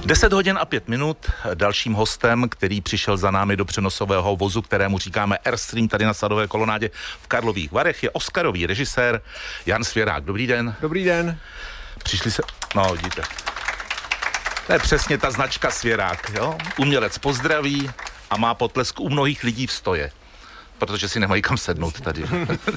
10 hodin a 5 minut. Dalším hostem, který přišel za námi do přenosového vozu, kterému říkáme Airstream tady na Sadové kolonádě v Karlových Varech, je oscarový režisér Jan Svěrák. Dobrý den. Dobrý den. Přišli se... No, vidíte. To je přesně ta značka Svěrák, jo? Umělec pozdraví a má potlesk u mnohých lidí v stoje. Protože si nemají kam sednout tady.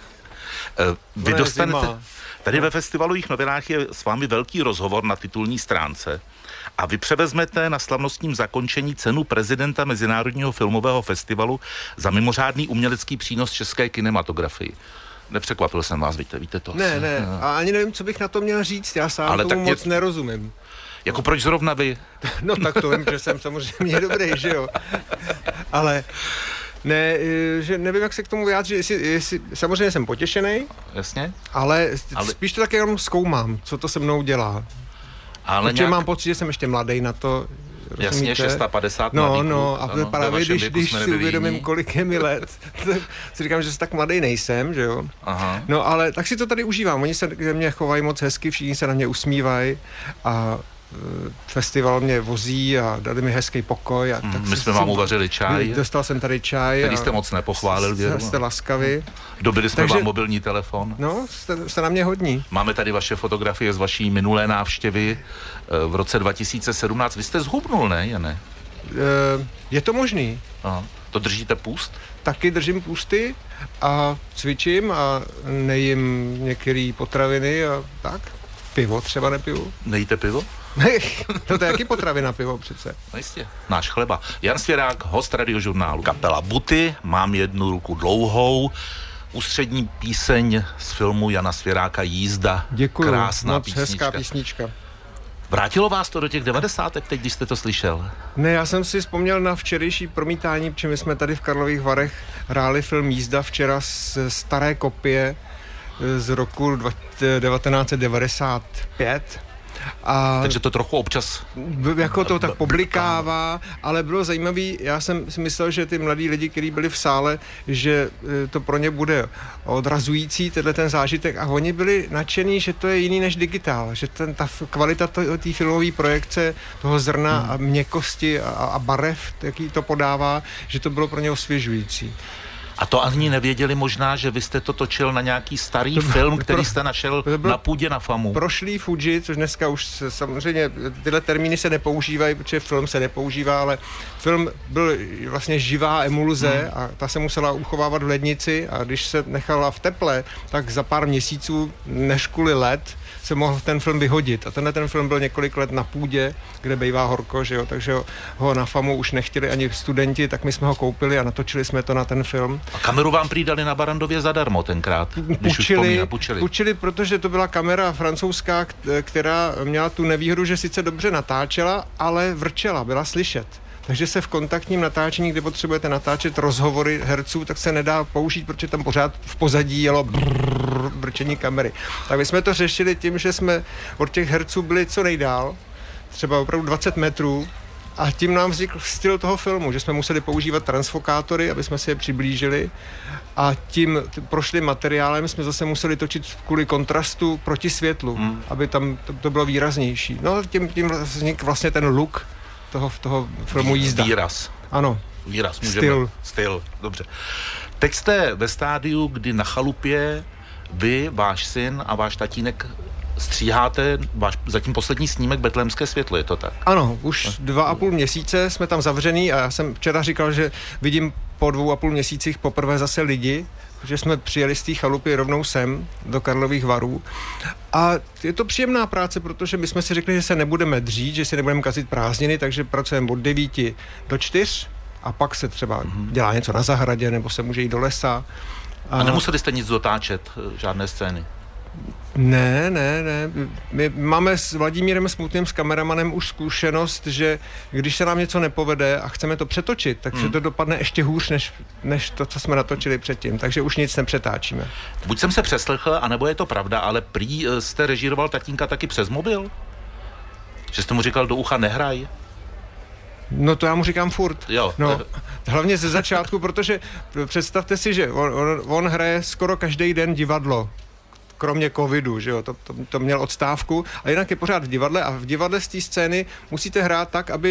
Vy dostanete... Tady ve Festivalových novinách je s vámi velký rozhovor na titulní stránce a vy převezmete na slavnostním zakončení cenu prezidenta Mezinárodního filmového festivalu za mimořádný umělecký přínos české kinematografii. Nepřekvapil jsem vás, víte to? Ne. A ani nevím, co bych na to měl říct, já sám ale tomu moc nerozumím. Jako proč zrovna vy? No tak to vím, že jsem samozřejmě dobrý, že jo. Ale... Ne, že nevím, jak se k tomu vyjádřit, jestli samozřejmě jsem potěšený. Jasně. Ale spíš to tak jenom zkoumám, co to se mnou dělá. Ale protože mám pocit, že jsem ještě mladý na to. Jasně, 650 No, a právě když si uvědomím, kolik je mi let, tak si říkám, že tak mladý nejsem, že jo. Aha. No, ale tak si to tady užívám, oni se ke mně chovají moc hezky, všichni se na mě usmívají a festival mě vozí a dali mi hezký pokoj. A tak my jsme vám uvařili čaj. Dostal jsem tady čaj. Který jste moc nepochválil, věru. Jste laskaví. Dobili jsme vám mobilní telefon. No, jste na mě hodní. Máme tady vaše fotografie z vaší minulé návštěvy v roce 2017. Vy jste zhubnul, ne, Jane? Je to možný. Aha. To držíte půst? Taky držím půsty a cvičím a nejím některé potraviny a tak. Pivo třeba nepiju. Nejíte pivo? To je jaký potravina pivo přece. No jistě. Náš chleba. Jan Svěrák, host Radiožurnálu. Kapela Buty, Mám jednu ruku dlouhou. Ústřední píseň z filmu Jana Svěráka Jízda. Děkuju. Krásná písnička. Hezká písnička. Vrátilo vás to do těch 90. teď, když jste to slyšel? Ne, já jsem si vzpomněl na včerejší promítání, protože my jsme tady v Karlových Varech hráli film Jízda včera z staré kopie z roku 1995. Takže to trochu občas... Jako to tak poblikává, ale bylo zajímavý, já jsem si myslel, že ty mladí lidi, kteří byli v sále, že to pro ně bude odrazující, ten zážitek, a oni byli nadšení, že to je jiný než digitál, že ta kvalita té filmové projekce, toho zrna a měkkosti a barev, jaký to podává, že to bylo pro ně osvěžující. A to ani nevěděli možná, že vy jste to točil na nějaký starý film, který jste našel na půdě na FAMu. Prošlý Fuji, což dneska už samozřejmě tyhle termíny se nepoužívají, protože film se nepoužívá, ale film byl vlastně živá emulze a ta se musela uchovávat v lednici a když se nechala v teple, tak za pár měsíců, než kvůli led, se mohl ten film vyhodit. A ten film byl několik let na půdě, kde bývá horko, že jo, takže ho na FAMu už nechtěli ani studenti, tak my jsme ho koupili a natočili jsme to na ten film. A kameru vám přidali na Barandově zadarmo tenkrát, Půjčili, protože to byla kamera francouzská, která měla tu nevýhodu, že sice dobře natáčela, ale vrčela, byla slyšet. Takže se v kontaktním natáčení, kde potřebujete natáčet rozhovory herců, tak se nedá použít, protože tam pořád v pozadí jelo brčení kamery. Tak my jsme to řešili tím, že jsme od těch herců byli co nejdál, třeba opravdu 20 metrů, a tím nám vznikl styl toho filmu, že jsme museli používat transfokátory, aby jsme si je přiblížili, a tím prošlým materiálem jsme zase museli točit kvůli kontrastu proti světlu, aby tam to bylo výraznější. No tím vznikl vlastně ten look toho filmu Jízda. Výraz. Ano. Výraz, můžeme. Styl, dobře. Teď jste ve stádiu, kdy na chalupě vy, váš syn a váš tatínek stříháte váš zatím poslední snímek Betlémské světlo, je to tak? Ano, už 2,5 měsíce jsme tam zavřený a já jsem včera říkal, že vidím po 2,5 měsících poprvé zase lidi, že jsme přijeli z té chalupy rovnou sem do Karlových Varů. A je to příjemná práce, protože my jsme si řekli, že se nebudeme dřít, že si nebudeme kazit prázdniny, takže pracujeme od 9 do 4 a pak se třeba dělá něco na zahradě nebo se může jít do lesa. A nemuseli jste nic dotáčet, žádné scény? Ne. My máme s Vladimírem Smutným, s kameramanem, už zkušenost, že když se nám něco nepovede a chceme to přetočit, takže to dopadne ještě hůř, než to, co jsme natočili předtím. Takže už nic nepřetáčíme. Buď jsem se přeslechl, anebo je to pravda, ale prý jste režíroval tatínka taky přes mobil? Že jste mu říkal do ucha nehraj? No to já mu říkám furt. Jo. No, hlavně ze začátku, protože představte si, že on hraje skoro každý den divadlo, kromě covidu, že jo, to měl odstávku, a jinak je pořád v divadle a v divadle z té scény musíte hrát tak, aby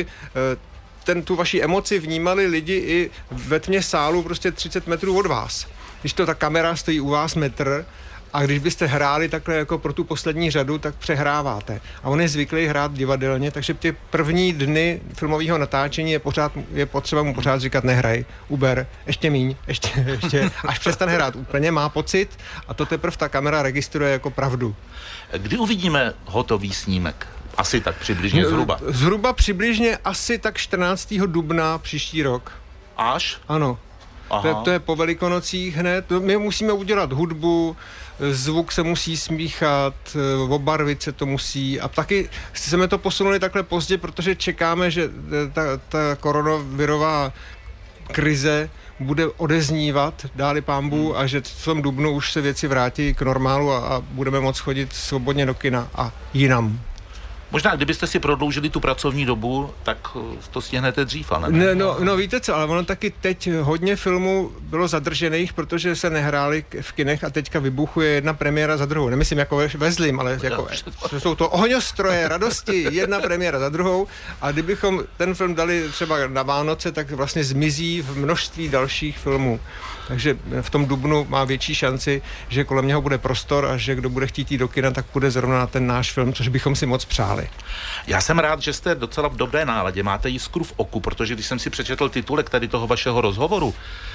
tu vaši emoci vnímali lidi i ve tmě sálu prostě 30 metrů od vás. Když ta kamera stojí u vás metr, a když byste hráli takhle jako pro tu poslední řadu, tak přehráváte. A on je zvyklý hrát divadelně, takže ty první dny filmového natáčení je potřeba mu pořád říkat nehraj, uber, ještě míň, ještě, až přestane hrát úplně, má pocit a to teprve ta kamera registruje jako pravdu. Kdy uvidíme hotový snímek? Asi tak přibližně zhruba. Zhruba přibližně asi tak 14. dubna příští rok. Až? Ano. To je po Velikonocích hned. My musíme udělat hudbu, zvuk se musí smíchat, obarvit se to musí a taky jsme to posunuli takhle pozdě, protože čekáme, že ta koronavirová krize bude odeznívat, dáli pánbůh, a že v tom dubnu už se věci vrátí k normálu a budeme moct chodit svobodně do kina a jinam. Možná, kdybyste si prodloužili tu pracovní dobu, tak to stihnete dřív, ale ne? No víte co, ale ono taky teď hodně filmů bylo zadržených, protože se nehráli v kinech a teďka vybuchuje jedna premiéra za druhou. Nemyslím jako ve zlým, ale jako, jsou to ohňostroje radosti, jedna premiéra za druhou, a kdybychom ten film dali třeba na Vánoce, tak vlastně zmizí v množství dalších filmů. Takže v tom dubnu má větší šanci, že kolem něho bude prostor a že kdo bude chtít jít do kina, tak půjde zrovna na ten náš film, což bychom si moc přáli. Já jsem rád, že jste docela v dobré náladě, máte jiskru v oku, protože když jsem si přečetl titulek tady toho vašeho rozhovoru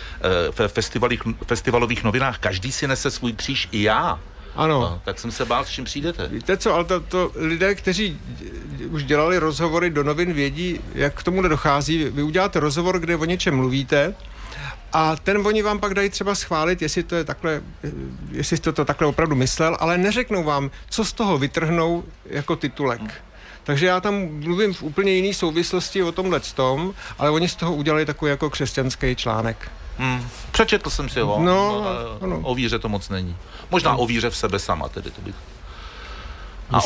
v festivalových novinách, každý si nese svůj kříž, i já. Ano. No, tak jsem se bál, s čím přijdete. Víte co, ale to lidé, kteří už dělali rozhovory do novin, vědí, jak k tomu nedochází. Vy uděláte rozhovor, kde o něčem mluvíte, a oni vám pak dají třeba schválit, jestli to je takhle, jestli jste to takhle opravdu myslel, ale neřeknou vám, co z toho vytrhnou jako titulek. Takže já tam mluvím v úplně jiné souvislosti o tomhletom, ale oni z toho udělali takový jako křesťanský článek. Přečetl jsem si ho. No. O víře to moc není. Možná o víře v sebe sama, tedy to bych. A o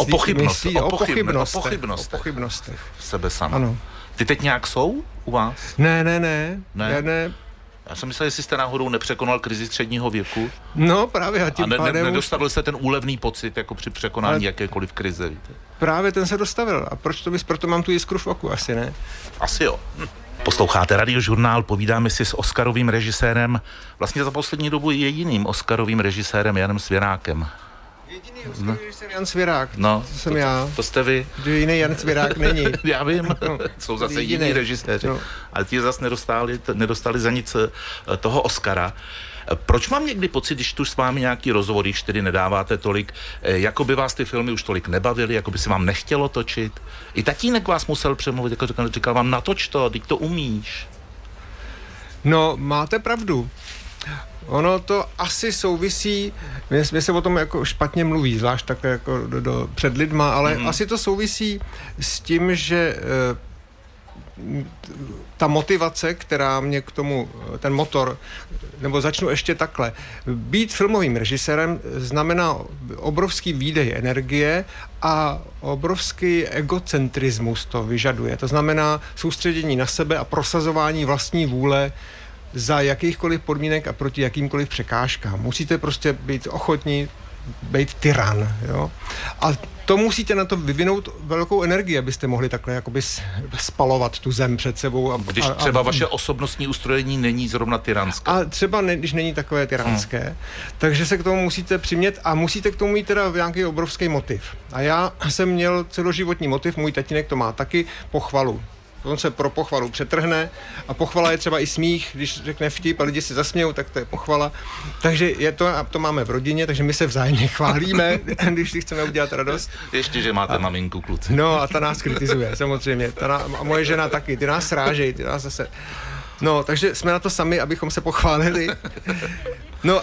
pochybnostech v sebe sama. Ano. Ty teď nějak jsou u vás? Ne. Já jsem myslel, jestli jste náhodou nepřekonal krizi středního věku. No právě. A nedostavil se ten úlevný pocit jako při překonání jakékoliv krize, víte? Právě ten se dostavil. A proto mám tu jiskru v oku, asi ne? Asi jo. Posloucháte Radiožurnál, povídáme si s Oscarovým režisérem, vlastně za poslední dobu jediným Oscarovým režisérem Janem Svěrákem. Jediný Oscarový režisér Jan Svěrák, to jsem já. To jste vy. Že jiný Jan Svěrák není. Já vím, jsou zase jiní režiséři, ale ti zase nedostali za nic toho Oscara. Proč mám někdy pocit, když tu s vámi nějaký rozhovor, když tedy nedáváte tolik, jako by vás ty filmy už tolik nebavily, jako by se vám nechtělo točit? I tatínek vás musel přemluvit, jako říkal vám, natoč to, teď to umíš. No, máte pravdu. Ono to asi souvisí, mě se o tom jako špatně mluví, zvlášť takhle jako před lidma, ale asi to souvisí s tím, že ta motivace, která mě k tomu, ten motor, nebo začnu ještě takhle. Být filmovým režisérem znamená obrovský výdej energie a obrovský egocentrismus to vyžaduje. To znamená soustředění na sebe a prosazování vlastní vůle za jakýchkoliv podmínek a proti jakýmkoliv překážkám. Musíte prostě být ochotní být tyran, jo. A to musíte na to vyvinout velkou energii, abyste mohli takhle jakoby spalovat tu zem před sebou. Když třeba vaše osobnostní ustrojení není zrovna tyranské. A třeba když není takové tyranské, takže se k tomu musíte přimět a musíte k tomu mít teda nějaký obrovský motiv. A já jsem měl celoživotní motiv, můj tatínek to má taky, pochvalu. On se pro pochvalu přetrhne a pochvala je třeba i smích, když řekne vtip a lidi se zasmějou, tak to je pochvala. Takže je to, a to máme v rodině, takže my se vzájemně chválíme, když si chceme udělat radost. Ještě, že máte maminku, kluci. No a ta nás kritizuje, samozřejmě. A moje žena taky, ty nás srážejí, ty nás zase... No, takže jsme na to sami, abychom se pochválili. No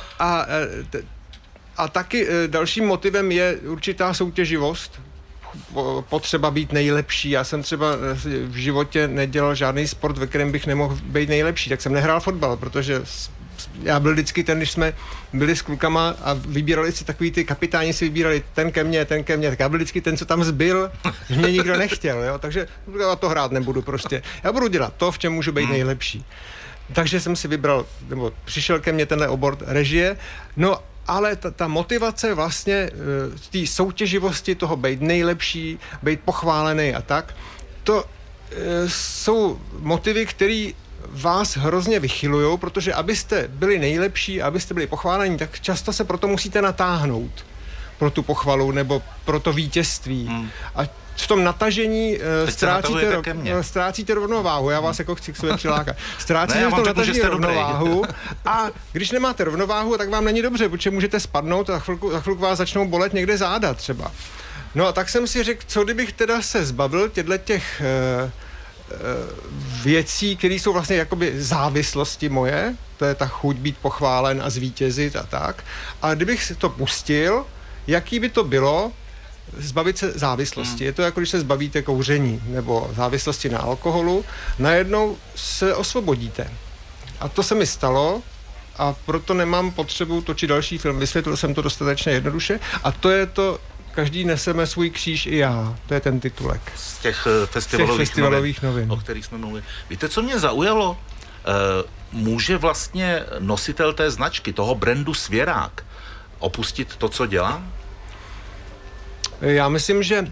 a taky dalším motivem je určitá soutěživost, potřeba být nejlepší. Já jsem třeba v životě nedělal žádný sport, ve kterém bych nemohl být nejlepší, tak jsem nehrál fotbal, protože já byl vždycky ten, když jsme byli s klukama a vybírali si takový ty kapitáni, si vybírali ten ke mně, tak já byl vždycky ten, co tam zbyl, že mě nikdo nechtěl, jo? Takže já to hrát nebudu prostě. Já budu dělat to, v čem můžu být nejlepší. Takže jsem si vybral, nebo přišel ke mně tenhle obor režie, no ale ta motivace vlastně té soutěživosti, toho být nejlepší, být pochválený a tak, to jsou motivy, které vás hrozně vychylujou, protože abyste byli nejlepší, abyste byli pochválení, tak často se proto musíte natáhnout pro tu pochvalu nebo pro to vítězství. A v tom natažení ztrácíte rovnováhu. Já vás jako chci k sobě přilákat. Ztrácíte v tom natažení rovnováhu a když nemáte rovnováhu, tak vám není dobře, protože můžete spadnout a za chvilku vás začnou bolet někde záda třeba. No a tak jsem si řekl, co kdybych teda se zbavil těch věcí, které jsou vlastně jakoby závislosti moje, to je ta chuť být pochválen a zvítězit a tak. A kdybych si to pustil, jaký by to bylo zbavit se závislosti. Je to jako když se zbavíte kouření nebo závislosti na alkoholu, najednou se osvobodíte. A to se mi stalo a proto nemám potřebu točit další film. Vysvětlil jsem to dostatečně jednoduše a to je to, každý neseme svůj kříž i já. To je ten titulek. Z těch festivalových novin, o kterých jsme mluvili. Víte, co mě zaujalo? Může vlastně nositel té značky, toho brandu Svěrák, opustit to, co dělá? Já myslím, že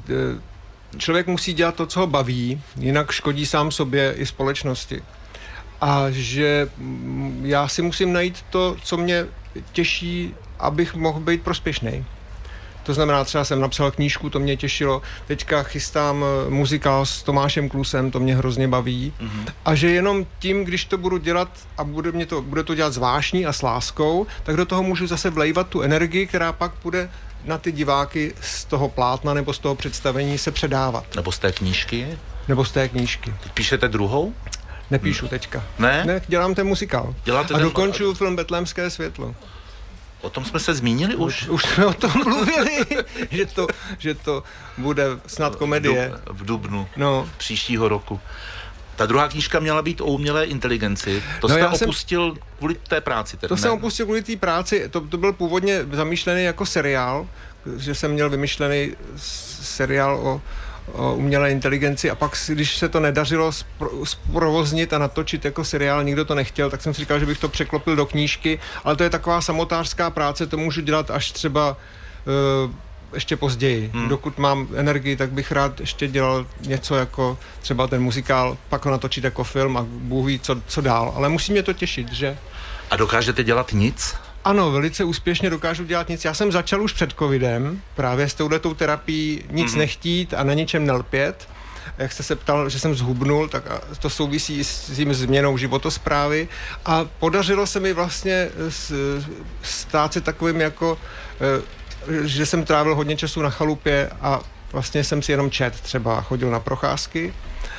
člověk musí dělat to, co ho baví, jinak škodí sám sobě i společnosti. A že já si musím najít to, co mě těší, abych mohl být prospěšný. To znamená, třeba jsem napsal knížku, to mě těšilo. Teďka chystám muzikál s Tomášem Klusem, to mě hrozně baví. A že jenom tím, když to budu dělat a bude to dělat s vášní a s láskou, tak do toho můžu zase vlejvat tu energii, která pak bude na ty diváky z toho plátna nebo z toho představení se předávat. Nebo z té knížky? Nebo z té knížky. Teď píšete druhou? Nepíšu teďka. Ne, dělám ten muzikál. A dokončuju film Betlémské světlo. O tom jsme se zmínili už? Už jsme o tom mluvili, že to bude snad komedie. V dubnu příštího roku. Ta druhá knížka měla být o umělé inteligenci. To jste opustil kvůli té práci. To jsem opustil kvůli té práci. To byl původně zamýšlený jako seriál, že jsem měl vymyšlený seriál o umělé inteligenci a pak, když se to nedařilo zprovoznit a natočit jako seriál, nikdo to nechtěl, tak jsem si říkal, že bych to překlopil do knížky, ale to je taková samotářská práce, to můžu dělat až třeba ještě později. Dokud mám energii, tak bych rád ještě dělal něco jako třeba ten muzikál, pak ho natočit jako film a Bůh ví, co dál. Ale musí mě to těšit, že? A dokážete dělat nic? Ano, velice úspěšně dokážu dělat nic. Já jsem začal už před covidem, právě s touhletou terapií nic nechtít a na ničem nelpět. Jak jste se ptal, že jsem zhubnul, tak to souvisí s tím změnou životosprávy a podařilo se mi vlastně stát se takovým jako, že jsem trávil hodně času na chalupě a vlastně jsem si jenom třeba chodil na procházky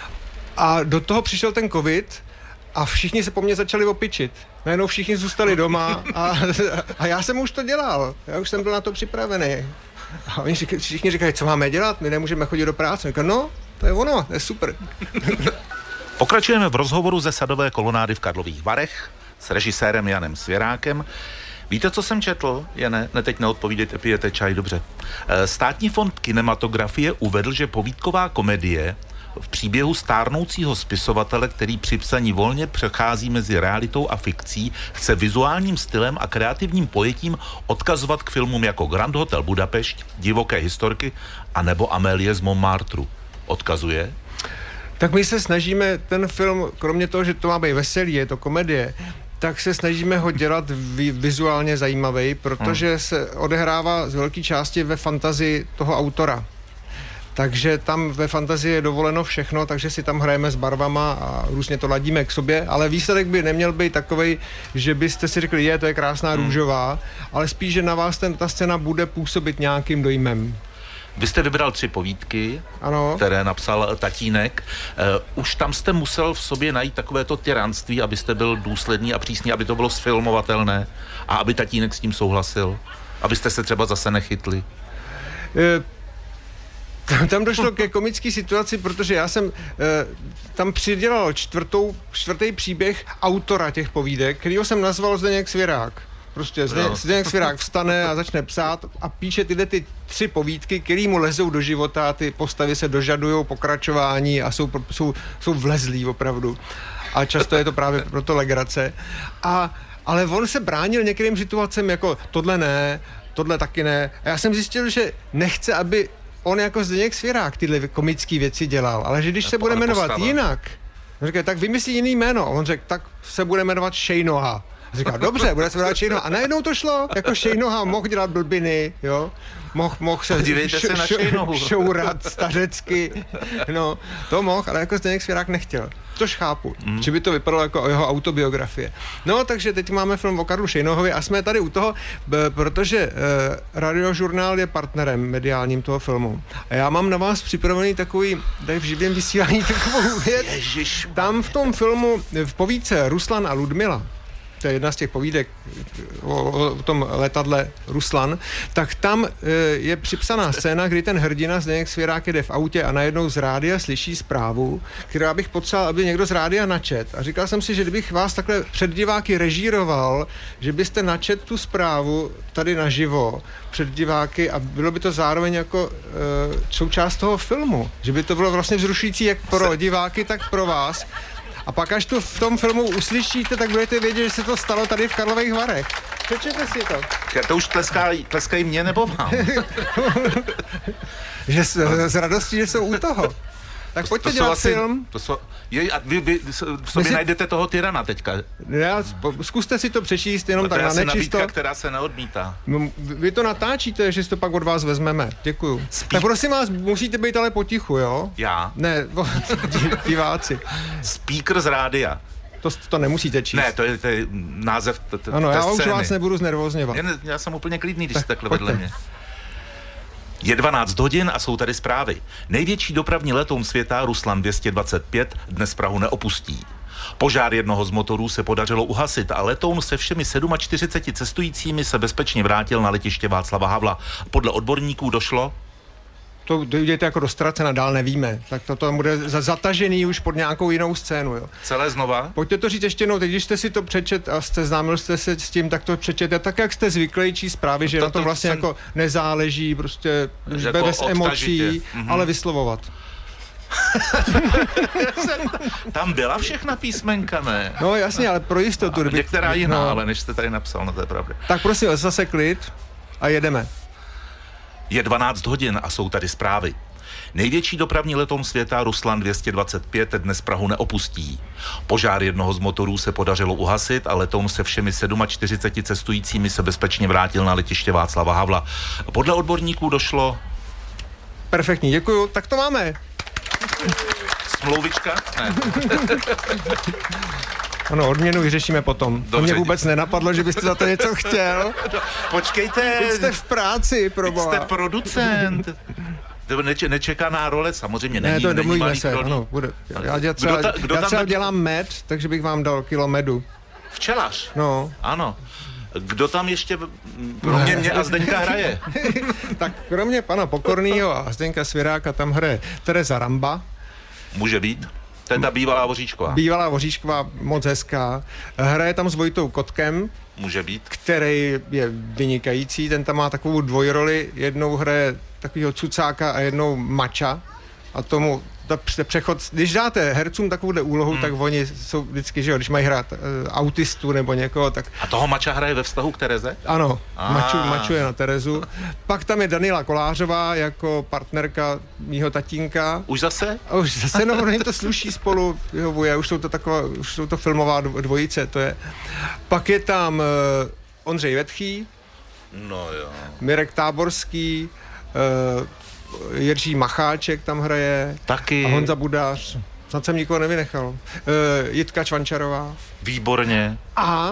a do toho přišel ten covid a všichni se po mně začali opičit. Najednou všichni zůstali doma a já jsem už to dělal. Já už jsem byl na to připravený. A oni všichni říkají, co máme dělat? My nemůžeme chodit do práce. Říkám, no, to je ono, to je super. Pokračujeme v rozhovoru ze Sadové kolonády v Karlových Varech s režisérem Janem Svěrákem. Víte, co jsem četl? Ne, teď neodpovídejte, pijete čaj, dobře. Státní fond kinematografie uvedl, že povídková komedie v příběhu stárnoucího spisovatele, který při psaní volně přechází mezi realitou a fikcí, chce vizuálním stylem a kreativním pojetím odkazovat k filmům jako Grand Hotel Budapešť, Divoké historky a nebo Amélie z Montmartru. Odkazuje? Tak my se snažíme ten film, kromě toho, že to má být veselý, je to komedie, tak se snažíme ho dělat vizuálně zajímavý, protože se odehrává z velké části ve fantazii toho autora. Takže tam ve fantazii je dovoleno všechno, takže si tam hrajeme s barvama a různě to ladíme k sobě, ale výsledek by neměl být takovej, že byste si řekli, to je krásná růžová, ale spíš, že na vás ta scéna bude působit nějakým dojmem. Vy jste vybral 3 povídky, ano, které napsal tatínek. Už tam jste musel v sobě najít takovéto tyranství, abyste byl důsledný a přísný, aby to bylo sfilmovatelné a aby tatínek s tím souhlasil? Abyste se třeba zase nechytli? Tam došlo ke komické situaci, protože já jsem tam přidělal čtvrtý příběh autora těch povídek, kterýho jsem nazval Zdeněk Svěrák. Prostě Zdeněk Svěrák vstane a začne psát a píše tyhle 3 povídky, který mu lezou do života, ty postavy se dožadujou pokračování a jsou vlezlí opravdu. A často je to právě proto legrace. A ale on se bránil některým situacím jako tohle ne, tohle taky ne. A já jsem zjistil, že nechce, aby on jako Zdeněk Svěrák tyhle komické věci dělal, ale že když se bude jmenovat jinak, on říká, tak vymyslí jiný jméno. A on řekl, tak se bude jmenovat Šejnoha. A říká, dobře, bude se jmenovat Šejnoha. A najednou to šlo, jako Šejnoha mohl dělat blbiny, jo. Mohl se šourat stařecky, no, to mohl, ale jako Zdeněk Svěrák nechtěl. Tož chápu, že by to vypadalo jako jeho autobiografie. No, takže teď máme film o Karlu Šejnohovi a jsme tady u toho, protože Radiožurnál je partnerem mediálním toho filmu. A já mám na vás připravený takový, tady v živém vysílání takovou věc. Tam v tom filmu, v povídce Ruslan a Ludmila, to je jedna z těch povídek o tom letadle Ruslan, tak tam je připsaná scéna, kdy ten hrdina Zdeněk Svěrák jede v autě a najednou z rádia slyší zprávu, kterou bych potřeboval, aby někdo z rádia načet. A říkal jsem si, že kdybych vás takhle před diváky režíroval, že byste načet tu zprávu tady naživo před diváky a bylo by to zároveň jako součást toho filmu. Že by to bylo vlastně vzrušující jak pro diváky, tak pro vás. A pak až to v tom filmu uslyšíte, tak budete vědět, že se to stalo tady v Karlových Varech. Přečtěte si to. To už tleskají mě nebo vám? Že z radostí, že jsou u toho. Tak pojďte dělat film. A vy sobě najdete toho tyrana teďka. Zkuste si to přečíst jenom tak na nečisto. Nabídka, která se neodmítá. Vy to natáčíte, že si to pak od vás vezmeme. Děkuju. Tak prosím vás, musíte být ale potichu, jo? Já? Ne, diváci. Speaker z rádia. To nemusíte číst. Ne, to je název ano, já scény. už vás nebudu znervozňovat. Já jsem úplně klidný, když jste takhle vedle mě. Je 12 hodin a jsou tady zprávy. Největší dopravní letoun světa, Ruslan 225, dnes Prahu neopustí. Požár jednoho z motorů se podařilo uhasit a letoun se všemi 47 cestujícími se bezpečně vrátil na letiště Václava Havla. Podle odborníků došlo... To jdete jako do ztracena, dál nevíme. Tak to tam bude zatažený už pod nějakou jinou scénu, jo. Celé znova? Pojďte to říct ještě jednou, teď když jste si to přečet a seznámil jste se s tím, tak to přečtěte tak, jak jste zvyklí číst zprávy, že na to vlastně jako nezáleží, prostě jako bez emocí, ale vyslovovat. Tam byla všechna písmenka, ne? No jasně, ale pro jistotu. Některá jiná, ale než jste tady napsal, no to je pravda. Tak prosím, zase klid a jedeme. Je 12 hodin a jsou tady zprávy. Největší dopravní letoun světa, Ruslan 225, dnes Prahu neopustí. Požár jednoho z motorů se podařilo uhasit a letoun se všemi 47 cestujícími se bezpečně vrátil na letiště Václava Havla. Podle odborníků došlo... Perfektní, děkuju. Tak to máme. Smlouvička? Ne. Ano, odměnu vyřešíme potom. Dobře, to mě vůbec nenapadlo, že byste za to něco chtěl. Počkejte. Jste v práci, proboha. Jste producent. Nečekaná role, samozřejmě není. Ne, to domluvíme malý se, produkt. Ano, bude. Já třeba dělám med, takže bych vám dal kilo medu. Včelař? No. Ano. Kdo tam ještě kromě mě a Zdeňka hraje? Tak kromě pana Pokornýho a Zdeňka Svěráka tam hraje Tereza Ramba. Může být. To je ta bývalá Voříšková. Bývalá Voříšková, moc hezká. Hraje tam s Vojtou Kotkem. Může být. Který je vynikající. Ten tam má takovou dvojroli. Jednou hraje takovýho cucáka a jednou mača. A tomu přechod, když dáte hercům takovouhle úlohu, tak oni jsou vždycky, že jo, když mají hrát autistu nebo někoho, tak... A toho mača hraje ve vztahu k Tereze? Ano, mačuje na Terezu. Pak tam je Daniela Kolářová jako partnerka mýho tatínka. Už zase? Už zase, no, jim to sluší spolu, vyhovuje, už jsou to filmová dvojice, to je. Pak je tam Ondřej Vetchý, no jo. Mirek Táborský, Jiří Macháček tam hraje. Taky. A Honza Budář. Snad jsem nikoho nevynechal. Jitka Čvančarová. Výborně. A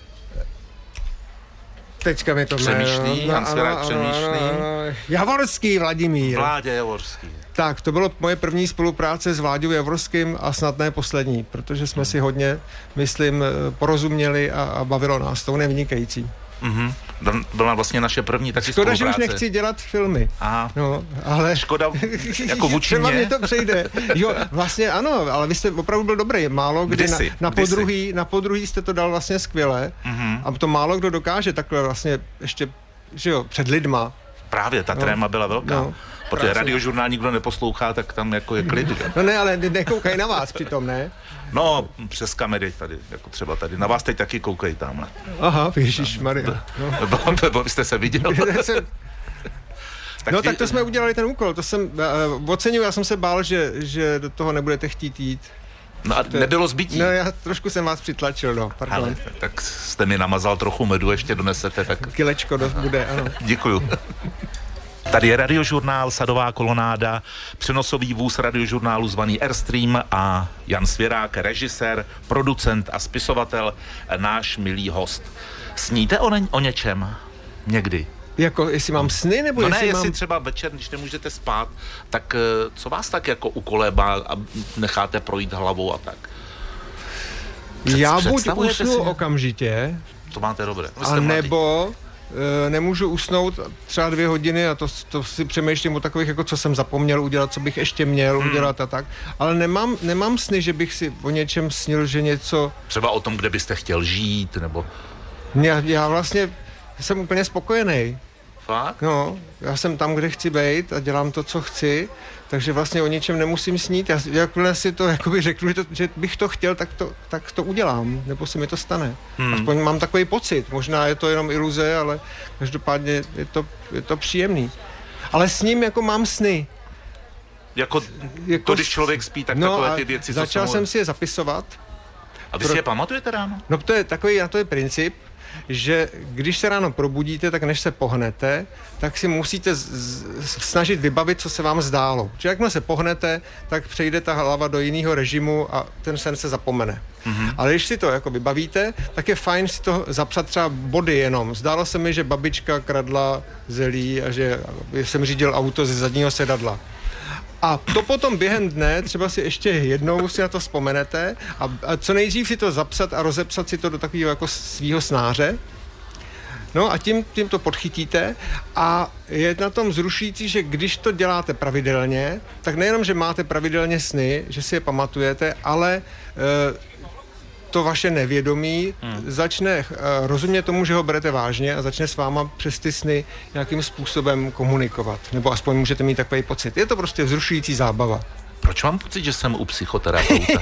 teďka mi to Přemýšlí, Jan Svěrák Přemýšlí. Javorský Vladimír. Vládě Javorský. Tak, to bylo moje první spolupráce s Vláďou Javorským a snad ne poslední, protože jsme si hodně, myslím, porozuměli a bavilo nás. To je vynikající. Byla vlastně naše první taky spolupráce. Škoda, že už nechci dělat filmy. Aha. No, ale... Škoda, jako vůči třeba mě. mi to přejde. Jo, vlastně ano, ale vy jste opravdu byl dobrý. Málo kdy na podruhý jste to dal vlastně skvěle. A to málo kdo dokáže takhle vlastně ještě, že jo, před lidma. Právě, ta tréma byla velká. No. Protože radiožurnál nikdo neposlouchá, tak tam jako je klid. No ne, ale nekoukají na vás přitom, ne? No, přes kamery tady, jako třeba tady. Na vás teď taky koukají tamhle. Aha, ježišmarja. No. Byste se viděl. Tak to jsme udělali ten úkol, to jsem ocenil, já jsem se bál, že do toho nebudete chtít jít. No a nebylo zbytí. No já trošku jsem vás přitlačil, no, pardon. Ale, tak jste mi namazal trochu medu, ještě donesete, tak... Kilečko bude, ano. Děkuju. Tady je radiožurnál Sadová kolonáda, přenosový vůz radiožurnálu zvaný Airstream a Jan Svěrák, režisér, producent a spisovatel, náš milý host. Sníte o něčem? Někdy? Jako, jestli mám sny, nebo jestli třeba večer, když nemůžete spát, tak co vás tak jako ukolébá a necháte projít hlavou a tak? Já buď usnu okamžitě, to máte dobré. A nebo nemůžu usnout třeba 2 hodiny a to si přemýšlím o takových, jako co jsem zapomněl udělat, co bych ještě měl udělat a tak. Ale nemám sny, že bych si o něčem snil, že něco... Třeba o tom, kde byste chtěl žít, nebo... Já vlastně jsem úplně spokojený. Fakt? No, já jsem tam, kde chci být a dělám to, co chci, takže vlastně o ničem nemusím snít. Jakmile si to jakoby řeknu, že bych to chtěl, tak to udělám, nebo se mi to stane. Aspoň mám takový pocit, možná je to jenom iluze, ale každopádně je to příjemný. Ale s ním jako mám sny. Jako to, když člověk spí, tak takové ty věci, začal jsem si je zapisovat. A vy si je pamatujete ráno? No to je takový, na to je princip, že když se ráno probudíte, tak než se pohnete, tak si musíte snažit vybavit, co se vám zdálo. Že jakmile se pohnete, tak přejde ta hlava do jiného režimu a ten sen se zapomene. Ale když si to jako vybavíte, tak je fajn si to zapsat třeba body jenom. Zdálo se mi, že babička kradla zelí a že jsem řídil auto ze zadního sedadla. A to potom během dne třeba si ještě jednou si na to vzpomenete a co nejdřív si to zapsat a rozepsat si to do takového jako svýho snáře. No a tím to podchytíte a je na tom zrušující, že když to děláte pravidelně, tak nejenom, že máte pravidelně sny, že si je pamatujete, ale to vaše nevědomí začne rozumět tomu, že ho berete vážně a začne s váma přes ty sny nějakým způsobem komunikovat. Nebo aspoň můžete mít takový pocit. Je to prostě vzrušující zábava. Proč mám pocit, že jsem u psychoterapeuta?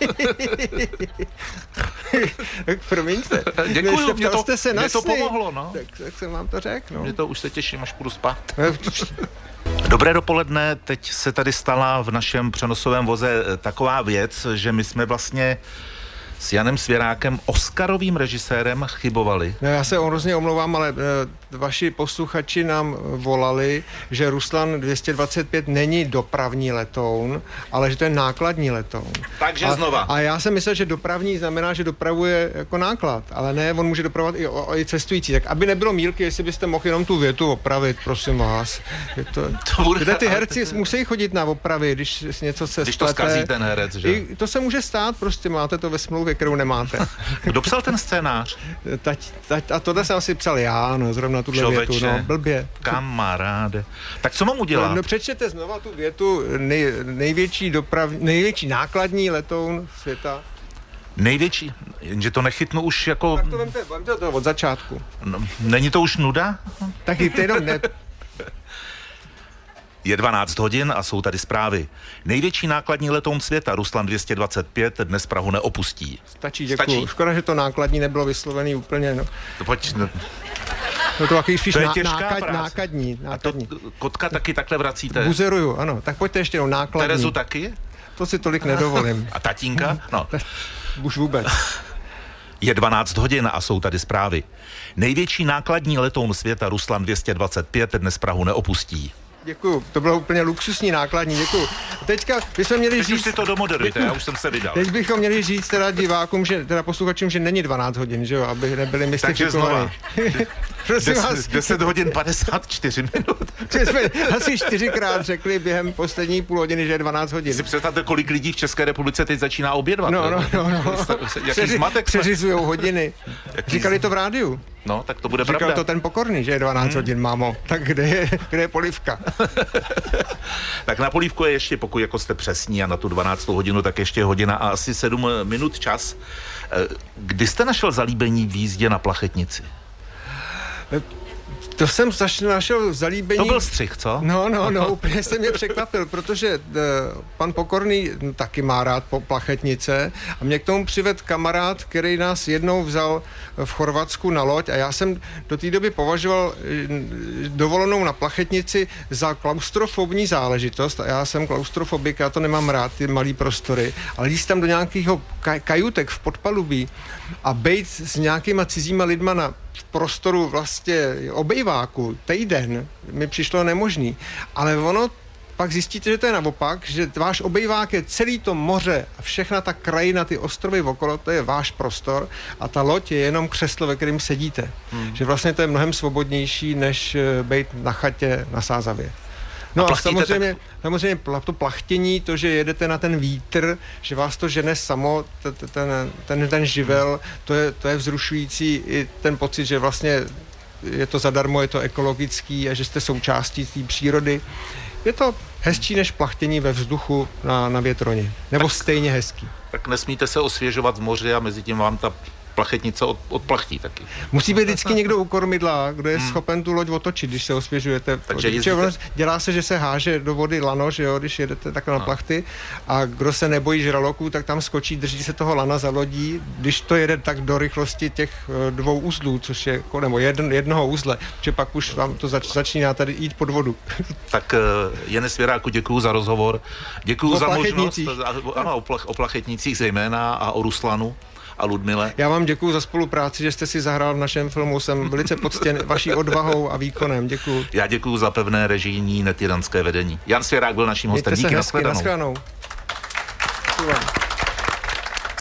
Promiňte. Děkuju, mě to pomohlo, no. Tak jsem vám to řekl, no. Mě to už se těším, až půjdu spát. Dobré dopoledne, teď se tady stala v našem přenosovém voze taková věc, že my jsme vlastně s Janem Svěrákem, Oscarovým režisérem, chybovali. No, já se hrozně omlouvám, ale vaši posluchači nám volali, že Ruslan 225 není dopravní letoun, ale že to je nákladní letoun. Takže znova. A já jsem myslel, že dopravní znamená, že dopravuje jako náklad, ale ne, on může dopravovat i cestující. Tak aby nebylo mýlky, jestli byste mohl jenom tu větu opravit, prosím vás. Kde ty herci musí chodit na opravy, když něco se když to zkazí ten herec, že? To se může stát, prostě máte to ve smlouvě, kterou nemáte. Kdo psal ten scénář? A tohle jsem asi psal já, no, zrovna tuhle větu, no, blbě. Kamaráde. Tak co mám udělat? No přečtěte znova tu větu, největší nákladní letoun světa. Největší, jenže to nechytnu už jako... Tak to vemte to od začátku. No, není to už nuda? Taky to jenom ne... Je 12 hodin a jsou tady zprávy. Největší nákladní letoun světa, Ruslan 225, dnes Prahu neopustí. Stačí, děkuju. Škoda, že to nákladní nebylo vyslovený úplně, no. To pojď... No to je spíš nákladní. A to Kotka taky takhle vracíte? Buzeruju, ano. Tak pojďte ještě jenom nákladní. Terezu taky? To si tolik nedovolím. A tatínka? No. Už vůbec. Je 12 hodin a jsou tady zprávy. Největší nákladní letoun světa, Ruslan 225, dnes Prahu neopustí. Děkuju, to bylo úplně luxusní nákladní, děkuju. Teďka bychom měli říct... Teď už si to domoderujte, já už jsem se vydal. Teď bychom měli říct teda divákům, teda posluchačům, že není 12 hodin, že jo, aby nebyli mystifikovaní. Prosím vás. 10 hodin 54 minut. Že jsme asi 4krát řekli během poslední půl hodiny, že je 12 hodin. Si představte, kolik lidí v České republice teď začíná obědvat. No. Jaký zmatek? Přeřizujou hodiny. Říkali to v rádiu. No, tak to bude pravda. Říkal to ten Pokorný, že je 12 hodin, mámo. Tak kde je polívka? Tak na polívku je ještě, pokud jako jste přesní a na tu 12. hodinu, tak ještě hodina a asi 7 minut čas. Kdy jste našel zalíbení v jízdě na plachetnici? To jsem našel zalíbení. To byl střih, co? No, úplně se mě překvapil, protože pan Pokorný taky má rád plachetnice a mě k tomu přivedl kamarád, který nás jednou vzal v Chorvatsku na loď a já jsem do té doby považoval dovolenou na plachetnici za klaustrofobní záležitost a já jsem klaustrofobik, já to nemám rád, ty malý prostory, ale jíst tam do nějakého kajutek v podpalubí a bejt s nějakýma cizíma lidma na prostoru vlastně obejváku týden mi přišlo nemožný, ale ono pak zjistíte, že to je naopak, že váš obejvák je celý to moře a všechna ta krajina, ty ostrovy okolo, to je váš prostor a ta loď je jenom křeslo, ve kterém sedíte. Že vlastně to je mnohem svobodnější, než bejt na chatě na Sázavě. No a samozřejmě to plachtění, to, že jedete na ten vítr, že vás to žene samo, ten živel, to je vzrušující i ten pocit, že vlastně je to zadarmo, je to ekologický a že jste součástí té přírody. Je to hezčí než plachtění ve vzduchu na větroni. Nebo stejně hezký. Tak nesmíte se osvěžovat v moři a mezi tím vám ta plachetnice odplachtí taky. Musí být vždycky někdo u kormidla, kdo je schopen tu loď otočit, když se osvěžujete. Takže dělá se, že se háže do vody lano, že jo, když jedete takhle na plachty a kdo se nebojí žraloků, tak tam skočí, drží se toho lana za lodí, když to jede tak do rychlosti těch 2 uzlů, což je, nebo jednoho uzle, že pak už vám to začíná tady jít pod vodu. Tak Jene Svěráku, děkuju za rozhovor, děkuju za možnost, ano, o plachetnicích zejména a o Ruslanu a Ludmile. Já vám děkuju za spolupráci, že jste si zahrál v našem filmu. Jsem velice poctěn vaší odvahou a výkonem. Děkuju. Já děkuju za pevné režijní netyranské vedení. Jan Svěrák byl naším hostem. Díky, nashledanou.